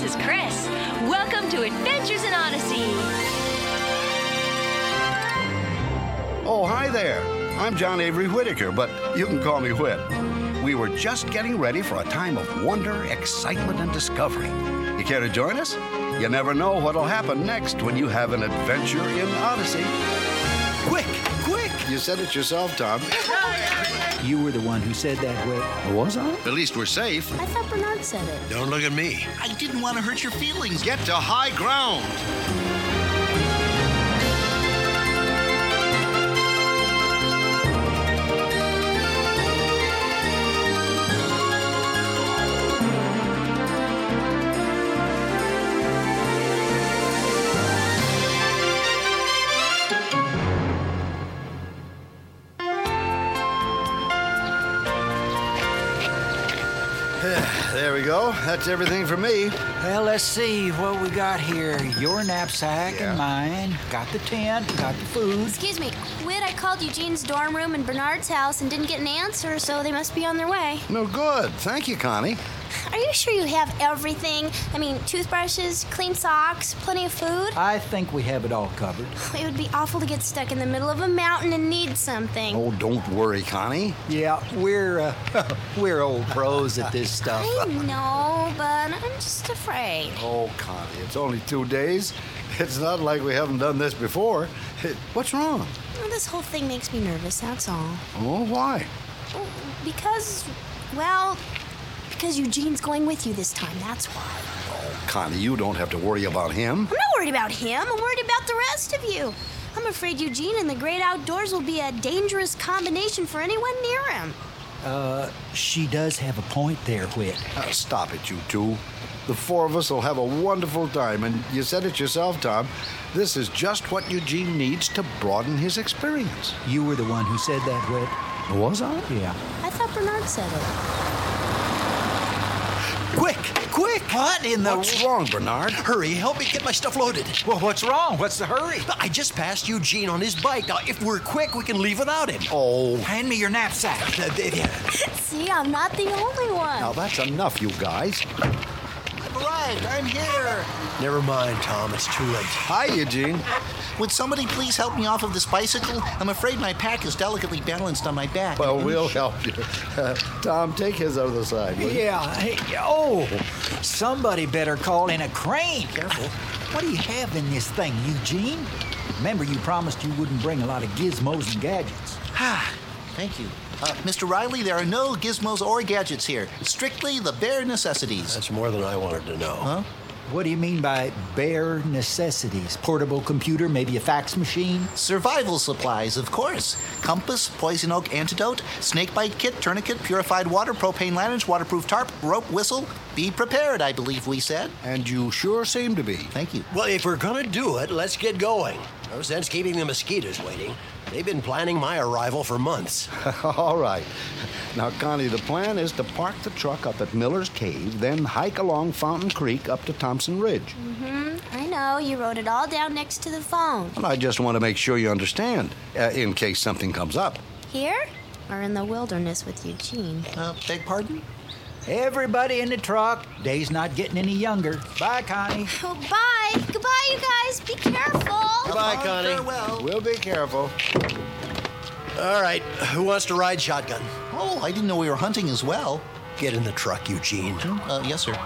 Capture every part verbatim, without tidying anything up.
is Chris. Welcome to Adventures in Odyssey. Oh, hi there. I'm John Avery Whitaker, but you can call me Whit. We were just getting ready for a time of wonder, excitement, and discovery. You care to join us? You never know what'll happen next when you have an adventure in Odyssey. Quick, quick! You said it yourself, Tom. You were the one who said that, Whit. Was I? At least we're safe. I thought Bernard said it. Don't look at me. I didn't want to hurt your feelings. Get to high ground. There we go. That's everything for me. Well, let's see what we got here. Your knapsack Yeah. and mine. Got the tent, got the food. Excuse me, Whit, I called Eugene's dorm room and Bernard's house and didn't get an answer, so they must be on their way. No good. Thank you, Connie. Are you sure you have everything? I mean, toothbrushes, clean socks, plenty of food? I think we have it all covered. It would be awful to get stuck in the middle of a mountain and need something. Oh, don't worry, Connie. Yeah, we're uh, we're old pros at this stuff. I know, but I'm just afraid. Oh, Connie, it's only two days. It's not like we haven't done this before. What's wrong? Well, this whole thing makes me nervous, that's all. Oh, why? Because, well, because Eugene's going with you this time, that's why. Oh, Connie, you don't have to worry about him. I'm not worried about him. I'm worried about the rest of you. I'm afraid Eugene and the great outdoors will be a dangerous combination for anyone near him. Uh, she does have a point there, Whit. Uh, stop it, you two. The four of us will have a wonderful time, and you said it yourself, Tom. This is just what Eugene needs to broaden his experience. You were the one who said that, Whit. Was I? Yeah. I thought Bernard said it. Quick, quick! What in the... What's wrong, Bernard? Hurry, help me get my stuff loaded. Well, what's wrong? What's the hurry? I just passed Eugene on his bike. Now, if we're quick, we can leave without him. Oh, Hand me your knapsack. Uh, there- there. See, I'm not the only one. now that's enough, you guys. I've arrived. I'm here. Never mind, Tom. It's too late. Hi, Eugene. Would somebody please help me off of this bicycle? I'm afraid my pack is delicately balanced on my back. Well, we'll help you. Uh, Tom, take his other side, will you? Yeah, hey, oh, somebody better call in a crane. Careful. What do you have in this thing, Eugene? Remember, you promised you wouldn't bring a lot of gizmos and gadgets. Ah, thank you. Uh, Mister Riley, there are no gizmos or gadgets here. Strictly the bare necessities. That's more than I wanted to know. Huh? What do you mean by bare necessities? Portable computer, maybe a fax machine? Survival supplies, of course. Compass, poison oak antidote, snakebite kit, tourniquet, purified water, propane lanterns, waterproof tarp, rope, whistle. Be prepared, I believe we said. And you sure seem to be. Thank you. Well, if we're gonna do it, let's get going. No sense keeping the mosquitoes waiting. They've been planning my arrival for months. All right. Now, Connie, the plan is to park the truck up at Miller's Cave, then hike along Fountain Creek up to Thompson Ridge. Mm-hmm. I know. You wrote it all down next to the phone. And I just want to make sure you understand, uh, in case something comes up. Here? Or in the wilderness with Eugene? Uh, beg pardon? Everybody in the truck. Day's not getting any younger. Bye, Connie. Oh, bye. Goodbye, you guys. Be careful. Goodbye, Long Connie. Farewell. We'll be careful. All right, who wants to ride shotgun? Oh, I didn't know we were hunting as well. Get in the truck, Eugene. Uh, yes, sir.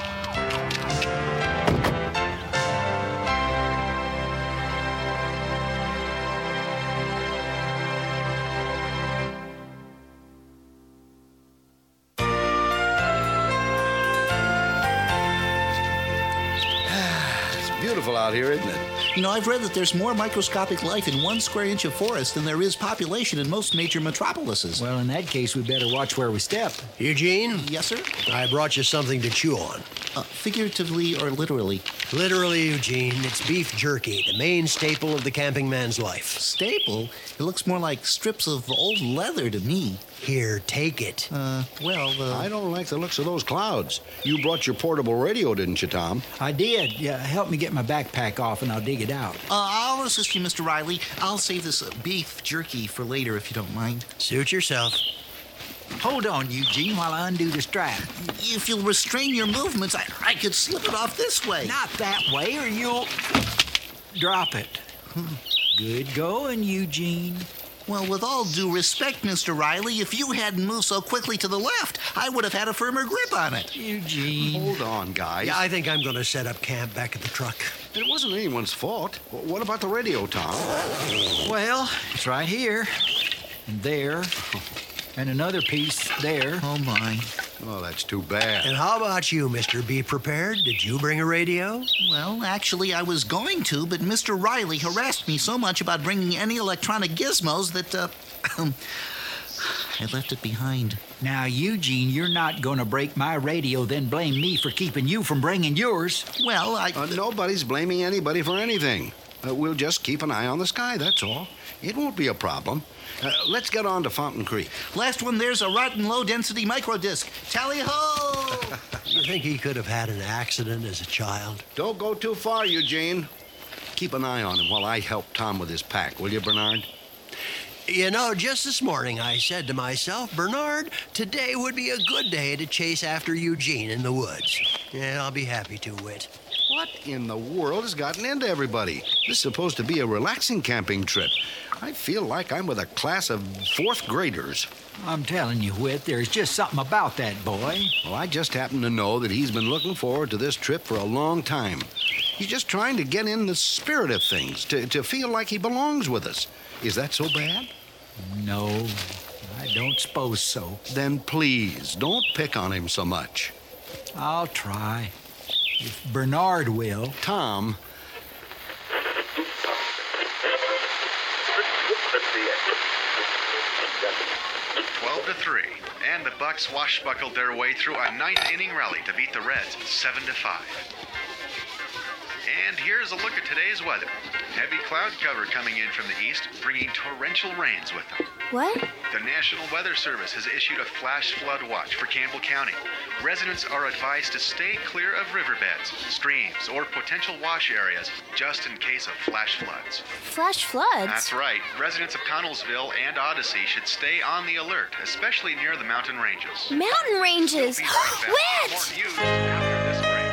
Beautiful out here, isn't it? You know, I've read that there's more microscopic life in one square inch of forest than there is population in most major metropolises. Well, in that case, we better watch where we step. Eugene, Yes, sir? I brought you something to chew on. Uh, figuratively or literally? Literally, Eugene, it's beef jerky, the main staple of the camping man's life. Staple? It looks more like strips of old leather to me. Here, take it. Uh, well, uh... I don't like the looks of those clouds. You brought your portable radio, didn't you, Tom? I did. Yeah, help me get my backpack off and I'll dig it out. Uh, I'll assist you, Mister Riley. I'll save this uh, beef jerky for later, if you don't mind. Suit yourself. Hold on, Eugene, while I undo the strap. If you'll restrain your movements, I, I could slip it off this way. Not that way, or you'll drop it. Good going, Eugene. Well, with all due respect, Mister Riley, if you hadn't moved so quickly to the left, I would have had a firmer grip on it. Eugene. Hold on, guys. Yeah, I think I'm going to set up camp back at the truck. It wasn't anyone's fault. What about the radio, Tom? Well, it's right here. And there. And another piece there. Oh, my. Oh, that's too bad. And how about you, Mister Be Prepared? Did you bring a radio? Well, actually, I was going to, but Mister Riley harassed me so much about bringing any electronic gizmos that, uh, I left it behind. Now, Eugene, you're not going to break my radio, then blame me for keeping you from bringing yours. Well, I... Uh, nobody's blaming anybody for anything. Uh, we'll just keep an eye on the sky, that's all. It won't be a problem. Uh, let's get on to Fountain Creek. Last one, there's a rotten low-density microdisc. Tally-ho! You think he could have had an accident as a child? Don't go too far, Eugene. Keep an eye on him while I help Tom with his pack, will you, Bernard? You know, just this morning I said to myself, Bernard, today would be a good day to chase after Eugene in the woods. Yeah, I'll be happy to, Whit. What in the world has gotten into everybody? This is supposed to be a relaxing camping trip. I feel like I'm with a class of fourth graders. I'm telling you, Whit, there's just something about that boy. Well, I just happen to know that he's been looking forward to this trip for a long time. He's just trying to get in the spirit of things, to, to feel like he belongs with us. Is that so bad? No, I don't suppose so. Then please, don't pick on him so much. I'll try. If Bernard will. Tom. twelve to three, and the Bucks swashbuckled their way through a ninth-inning rally to beat the Reds seven to five. And here's a look at today's weather. Heavy cloud cover coming in from the east, bringing torrential rains with them. What? The National Weather Service has issued a flash flood watch for Campbell County. Residents are advised to stay clear of riverbeds, streams, or potential wash areas just in case of flash floods. Flash floods? That's right. Residents of Connellsville and Odyssey should stay on the alert, especially near the mountain ranges. Mountain ranges! We'll be right back with Whit! more news after this break.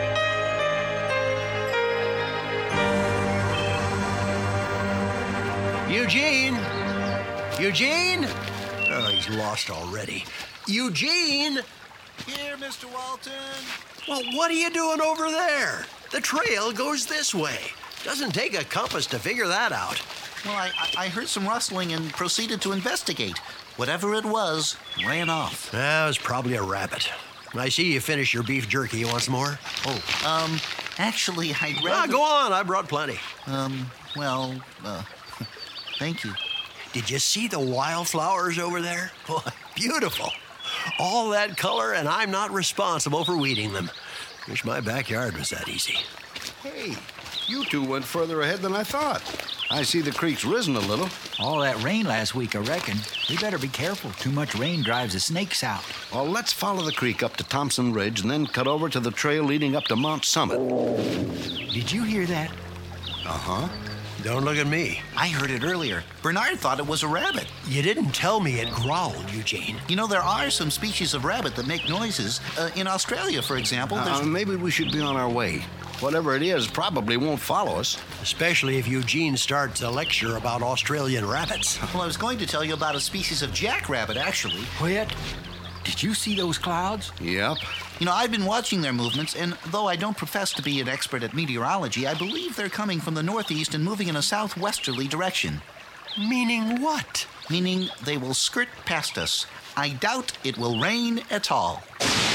Eugene! Eugene! Oh, he's lost already. Eugene! Here, Mister Walton. Well, what are you doing over there? The trail goes this way. Doesn't take a compass to figure that out. Well, I, I heard some rustling and proceeded to investigate. Whatever it was, ran off. That was probably a rabbit. I see you finish your beef jerky once more. Oh, um, actually, I'd Ah, rather... go on. I brought plenty. Um, well, uh, thank you. Did you see the wildflowers over there? Boy, beautiful. All that color, and I'm not responsible for weeding them. Wish my backyard was that easy. Hey, you two went further ahead than I thought. I see the creek's risen a little. All that rain last week, I reckon. We better be careful. Too much rain drives the snakes out. Well, let's follow the creek up to Thompson Ridge and then cut over to the trail leading up to Mount Summit. Did you hear that? Uh-huh. Don't look at me. I heard it earlier. Bernard thought it was a rabbit. You didn't tell me it growled, Eugene. You know, there are some species of rabbit that make noises. Uh, in Australia, for example, there's... Uh, maybe we should be on our way. Whatever it is probably won't follow us. Especially if Eugene starts a lecture about Australian rabbits. Well, I was going to tell you about a species of jackrabbit, actually. Whit, did you see those clouds? Yep. You know, I've been watching their movements, and though I don't profess to be an expert at meteorology, I believe they're coming from the northeast and moving in a southwesterly direction. Meaning what? Meaning they will skirt past us. I doubt it will rain at all.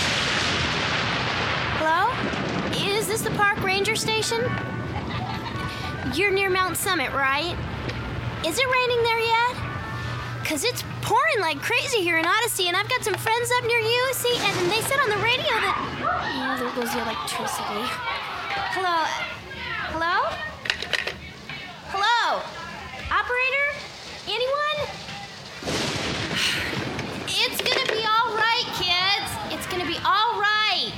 Hello? Is this the park ranger station? You're near Mount Summit, right? Is it raining there yet? Because it's pouring like crazy here in Odyssey, and I've got some friends up near you, see, and they said on the radio that... Oh, there goes the electricity. Hello? Hello? Hello? Operator? Anyone? It's gonna be all right, kids. It's gonna be all right.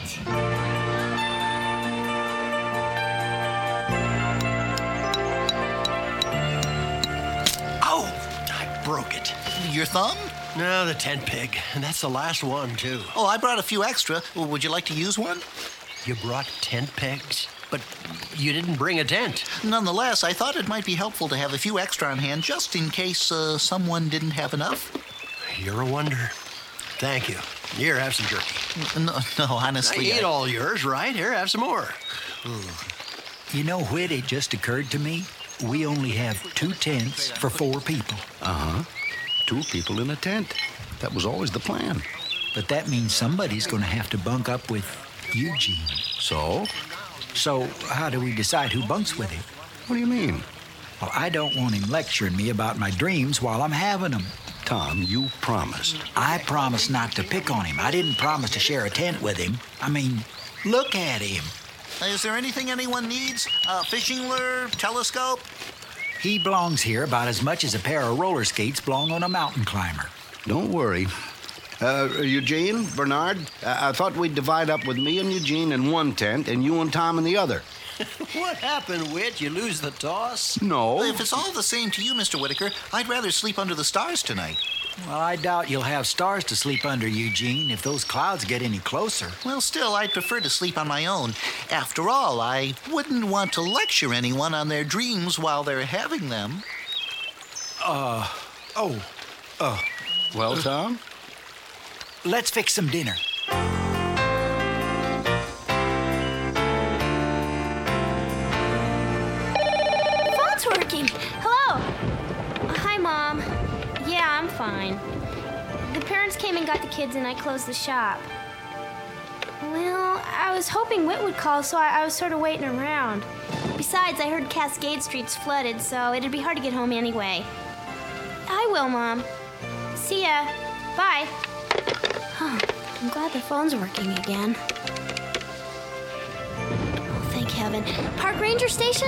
Oh, I broke it. Your thumb? No, the tent peg. And that's the last one, too. Oh, I brought a few extra. Would you like to use one? You brought tent pegs? But you didn't bring a tent. Nonetheless, I thought it might be helpful to have a few extra on hand just in case uh, someone didn't have enough. You're a wonder. Thank you. Here, have some jerky. No, no, honestly. I ate I... all yours, right? Here, have some more. You know, Whit, it just occurred to me, we only have two tents for four people. Uh-huh. Two people in a tent. That was always the plan. But that means somebody's going to have to bunk up with Eugene. So? So how do we decide who bunks with him? What do you mean? Well, I don't want him lecturing me about my dreams while I'm having them. Tom, you promised. I promised not to pick on him. I didn't promise to share a tent with him. I mean, look at him. Is there anything anyone needs? A fishing lure, telescope? He belongs here about as much as a pair of roller skates belong on a mountain climber. Don't worry. Uh, Eugene, Bernard, uh, I thought we'd divide up with me and Eugene in one tent and you and Tom in the other. What happened, Whit? You lose the toss? No. If it's all the same to you, Mister Whitaker, I'd rather sleep under the stars tonight. Well, I doubt you'll have stars to sleep under, Eugene, if those clouds get any closer. Well, still, I'd prefer to sleep on my own. After all, I wouldn't want to lecture anyone on their dreams while they're having them. Uh, oh, uh. Well, Tom? Let's fix some dinner. Phone's working. Hello. Uh, hi, Mom. Yeah, I'm fine. The parents came and got the kids, and I closed the shop. Well, I was hoping Whit would call, so I, I was sort of waiting around. Besides, I heard Cascade Street's flooded, so it'd be hard to get home anyway. I will, Mom. See ya. Bye. Huh. I'm glad the phone's working again. Oh, thank heaven. Park Ranger Station?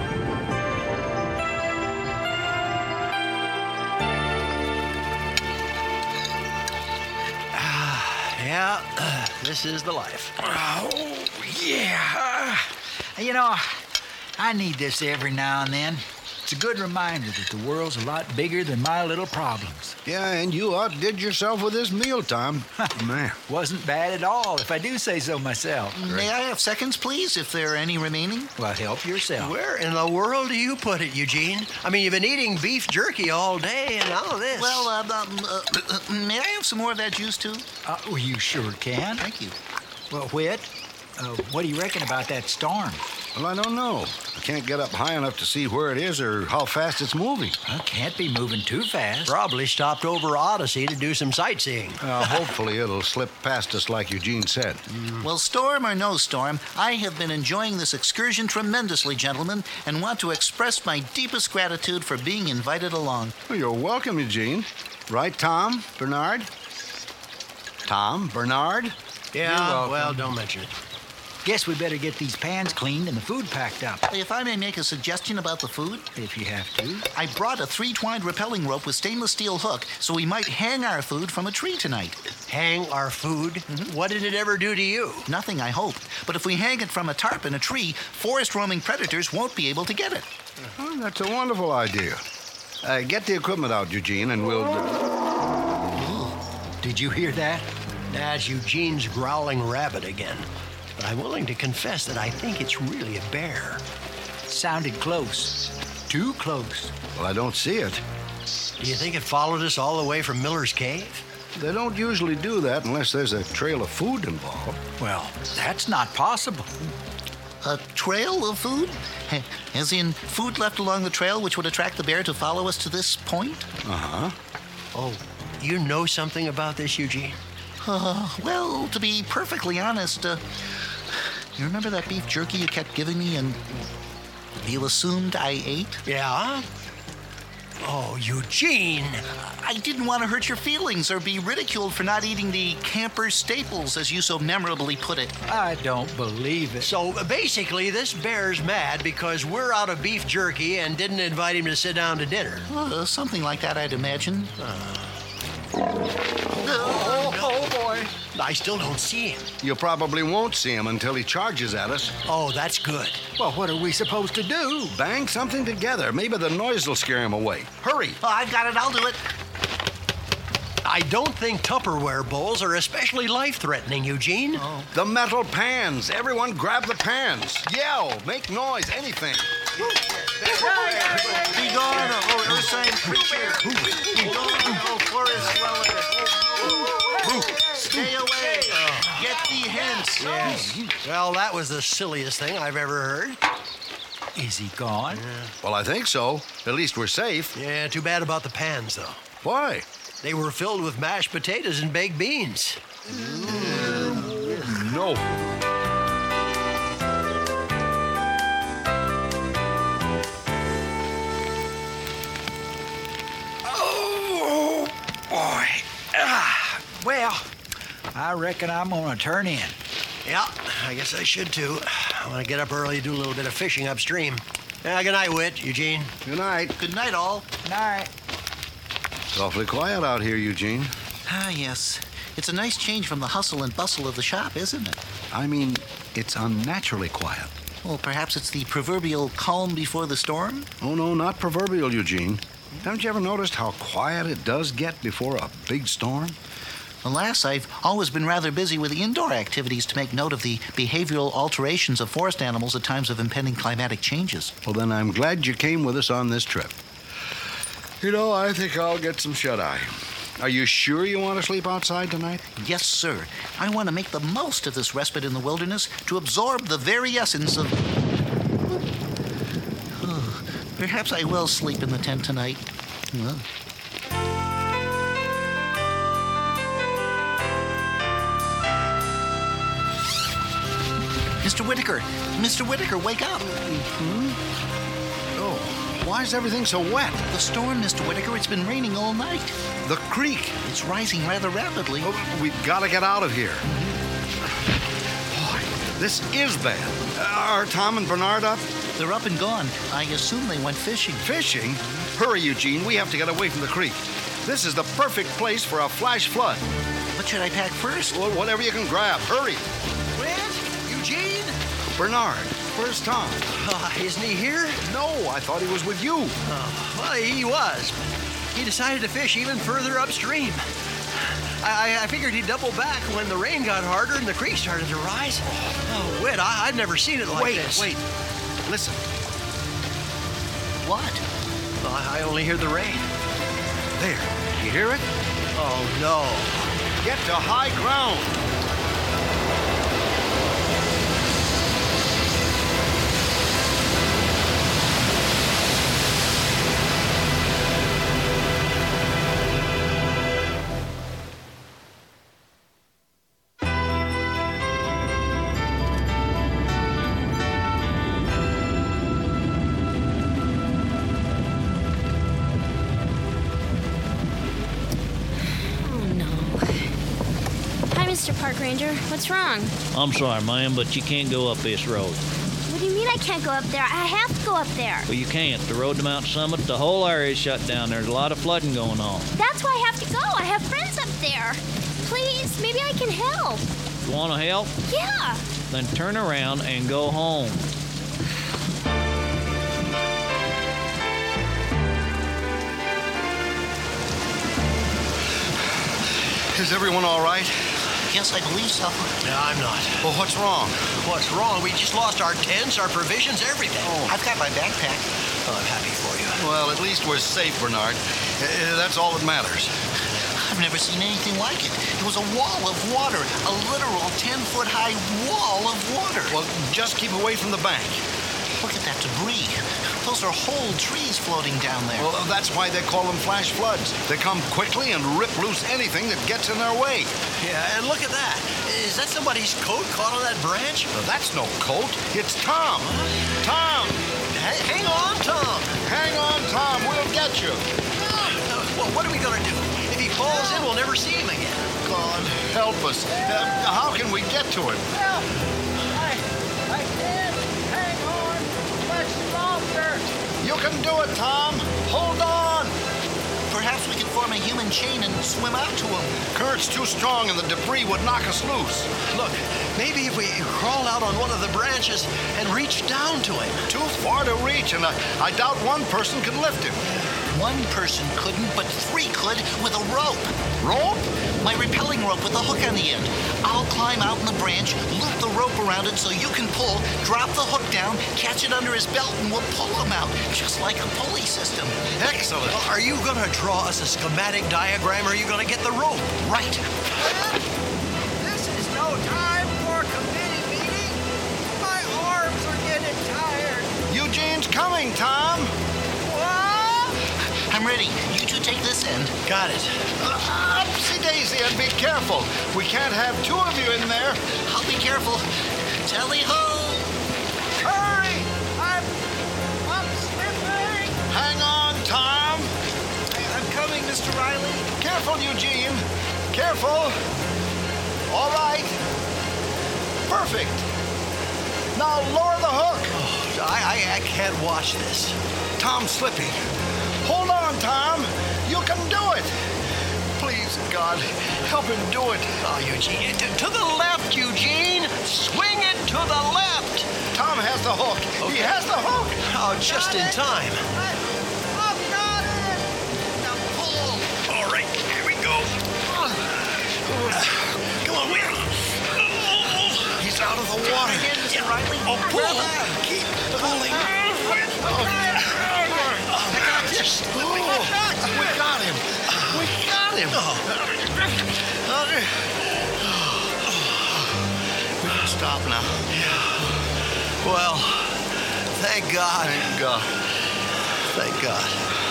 Yeah, uh, this is the life. Oh, yeah. You know, I need this every now and then. It's a good reminder that the world's a lot bigger than my little problems. Yeah, and you outdid yourself with this meal, Tom. Man. Wasn't bad at all, if I do say so myself. May I have seconds, please, if there are any remaining? Well, help yourself. Where in the world do you put it, Eugene? I mean, you've been eating beef jerky all day and all of this. Well, uh, um, uh, uh, may I have some more of that juice, too? Uh, well, you sure can. Thank you. Well, Whit, uh, what do you reckon about that storm? Well, I don't know. I can't get up high enough to see where it is or how fast it's moving. Well, can't be moving too fast. Probably stopped over Odyssey to do some sightseeing. Uh, hopefully it'll slip past us like Eugene said. Mm. Well, storm or no storm, I have been enjoying this excursion tremendously, gentlemen, and want to express my deepest gratitude for being invited along. Well, you're welcome, Eugene. Right, Tom? Bernard? Tom? Bernard? Yeah, well, don't mention it. Guess we better get these pans cleaned and the food packed up. If I may make a suggestion about the food? If you have to. I brought a three-twined rappelling rope with stainless steel hook so we might hang our food from a tree tonight. Hang our food? Mm-hmm. What did it ever do to you? Nothing, I hope. But if we hang it from a tarp in a tree, forest-roaming predators won't be able to get it. Oh, that's a wonderful idea. Uh, get the equipment out, Eugene, and we'll... D- Did you hear that? That's Eugene's growling rabbit again. But I'm willing to confess that I think it's really a bear. Sounded close. Too close. Well, I don't see it. Do you think it followed us all the way from Miller's Cave? They don't usually do that unless there's a trail of food involved. Well, that's not possible. A trail of food? As in, food left along the trail which would attract the bear to follow us to this point? Uh-huh. Oh, you know something about this, Eugene? Uh, well, to be perfectly honest, uh, you remember that beef jerky you kept giving me and you assumed I ate? Yeah? Oh, Eugene! I didn't want to hurt your feelings or be ridiculed for not eating the camper staples, as you so memorably put it. I don't believe it. So basically, this bear's mad because we're out of beef jerky and didn't invite him to sit down to dinner. Uh, something like that, I'd imagine. Uh. Oh, oh, boy. I still don't see him. You probably won't see him until he charges at us. Oh, that's good. Well, what are we supposed to do? Bang something together. Maybe the noise will scare him away. Hurry. Oh, I've got it. I'll do it. I I don't think Tupperware bowls are especially life-threatening, Eugene. Oh. The metal pans. Everyone grab the pans. Yell, make noise, anything. Be gone, oh, Ursine creature. Be gone, oh, forest dweller. Stay away. Get thee hence. Yes. Well, that was the silliest thing I've ever heard. Is he gone? Well, I think so. At least we're safe. Yeah, too bad about the pans, though. Why? They were filled with mashed potatoes and baked beans. No. Oh, boy. Ah, well, I reckon I'm going to turn in. Yeah, I guess I should, too. I want to get up early, do a little bit of fishing upstream. Yeah, good night, Whit, Eugene. Good night. Good night, all. Night. It's awfully quiet out here, Eugene. Ah, yes. It's a nice change from the hustle and bustle of the shop, isn't it? I mean, it's unnaturally quiet. Well, perhaps it's the proverbial calm before the storm? Oh, no, not proverbial, Eugene. Haven't you ever noticed how quiet it does get before a big storm? Alas, I've always been rather busy with indoor activities to make note of the behavioral alterations of forest animals at times of impending climatic changes. Well, then I'm glad you came with us on this trip. You know, I think I'll get some shut-eye. Are you sure you want to sleep outside tonight? Yes, sir. I want to make the most of this respite in the wilderness to absorb the very essence of... Oh, perhaps I will sleep in the tent tonight. Well. Mister Whitaker! Mister Whitaker, wake up! Hmm? Oh, why is everything so wet? The storm, Mister Whitaker. It's been raining all night. The creek. It's rising rather rapidly. Oh, we've got to get out of here. Boy, this is bad. Uh, are Tom and Bernard up? They're up and gone. I assume they went fishing. Fishing? Hurry, Eugene. We have to get away from the creek. This is the perfect place for a flash flood. What should I pack first? Well, whatever you can grab. Hurry. Whit? Eugene? Bernard, where's Tom? Uh, isn't he here? No, I thought he was with you. Oh, well, he was. He decided to fish even further upstream. I, I figured he'd double back when the rain got harder and the creek started to rise. Oh, Whit, I, I'd never seen it like wait, this. Wait, listen. What? Well, I only hear the rain. There, you hear it? Oh, no. Get to high ground. Mister Park Ranger, what's wrong? I'm sorry, ma'am, but you can't go up this road. What do you mean I can't go up there? I have to go up there. Well, you can't. The road to Mount Summit, the whole area is shut down. There's a lot of flooding going on. That's why I have to go. I have friends up there. Please, maybe I can help. You want to help? Yeah. Then turn around and go home. Is everyone all right? Yes, I believe so. No, I'm not. Well, what's wrong? What's wrong? We just lost our tents, our provisions, everything. Oh, I've got my backpack. Oh, I'm happy for you. Well, at least we're safe, Bernard. Uh, that's all that matters. I've never seen anything like it. It was a wall of water, a literal ten-foot-high wall of water. Well, just keep away from the bank. Look at that debris. Those are whole trees floating down there. Well, that's why they call them flash floods. They come quickly and rip loose anything that gets in their way. Yeah, and look at that. Is that somebody's coat caught on that branch? Well, that's no coat. It's Tom. Huh? Tom! Hey, hang on, Tom. Hang on, Tom. We'll get you. Uh, well, what are we going to do? If he falls in, we'll never see him again. God, help us. Uh, how can we get to him? Well, I, I can't. Hang on much longer. You can do it, Tom. Hold on. Perhaps we can form a human chain and swim out to him. Current's too strong and the debris would knock us loose. Look, maybe if we crawl out on one of the branches and reach down to him. Too far to reach, and I, I doubt one person can lift him. One person couldn't, but three could with a rope. Rope? My repelling rope with a hook on the end. I'll climb out in the branch, loop the rope around it so you can pull, drop the hook down, catch it under his belt, and we'll pull him out, just like a pulley system. Excellent. Well, are you going to draw us a schematic diagram, or are you going to get the rope? Right. This is no time for committee meeting. My arms are getting tired. Eugene's coming, Tom. What? I'm ready. You two take this end. Got it. Uh, upsy daisy, and be careful. We can't have two of you in there. I'll be careful. Tally ho! Hurry! I'm, I'm slipping. Hang on, Tom. I'm coming, Mister Riley. Careful, Eugene. Careful. All right. Perfect. Now lower the hook. Oh, I, I, I can't watch this. Tom's slipping. Hold on, Tom. You can do it. Please, God, help him do it. Oh, Eugene, to, to the left, Eugene. Swing it to the left. Tom has the hook. He Okay. has the hook. Oh, just in time. I, I've got it. Now pull. All right, here we go. Come on, Will. He's out of the water. Again, Mister Riley. Oh, pull. Grab on. Keep pulling. Just Oh, we got him. We got him. We can stop now. Well, thank God. Thank God. Thank God.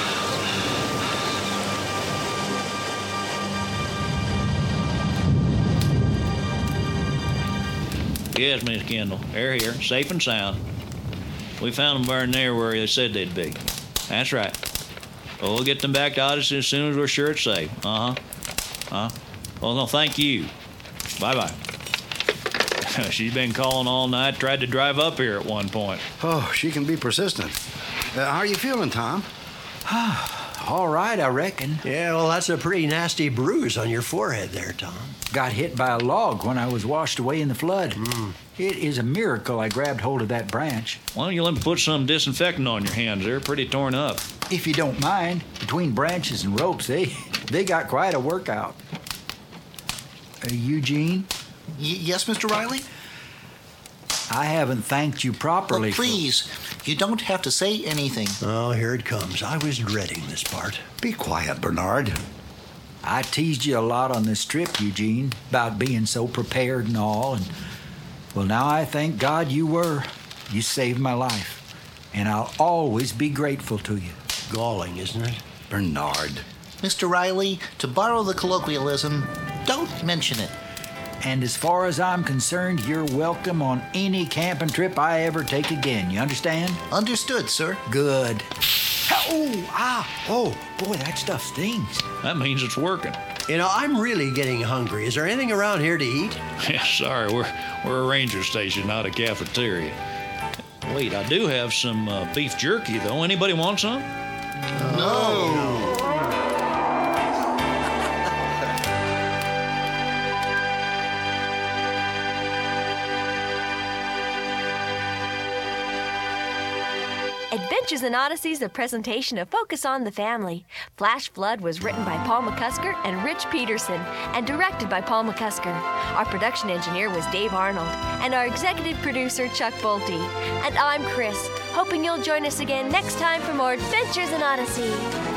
Yes, Miss Kendall. They're here, safe and sound. We found them burning there where they said they'd be. That's right. Well, we'll get them back to Odyssey as soon as we're sure it's safe. Uh-huh. Huh? Well, no, thank you. Bye-bye. She's been calling all night, tried to drive up here at one point. Oh, she can be persistent. Uh, how are you feeling, Tom? All right, I reckon. Yeah, well, that's a pretty nasty bruise on your forehead there, Tom. Got hit by a log when I was washed away in the flood. It is a miracle I grabbed hold of that branch. Why don't you let me put some disinfectant on your hands? They're pretty torn up. If you don't mind, between branches and ropes, they they got quite a workout. Uh, Eugene, Y- yes, Mister Riley? I haven't thanked you properly. Oh, please. You don't have to say anything. Oh, here it comes. I was dreading this part. Be quiet, Bernard. For, I teased you a lot on this trip, Eugene, about being so prepared and all, and well, now I thank God you were. You saved my life, and I'll always be grateful to you. Galling, isn't it? Bernard. Mister Riley, to borrow the colloquialism, don't mention it. And as far as I'm concerned, you're welcome on any camping trip I ever take again. You understand? Understood, sir. Good. Oh, ah, oh, boy, that stuff stings. That means it's working. You know, I'm really getting hungry. Is there anything around here to eat? Yeah, sorry, we're we're a ranger station, not a cafeteria. Wait, I do have some uh, beef jerky, though. Anybody want some? No. Adventures in Odyssey is a presentation of Focus on the Family. Flash Flood was written by Paul McCusker and Rich Peterson and directed by Paul McCusker. Our production engineer was Dave Arnold and our executive producer Chuck Bolte. And I'm Chris, hoping you'll join us again next time for more Adventures in Odyssey.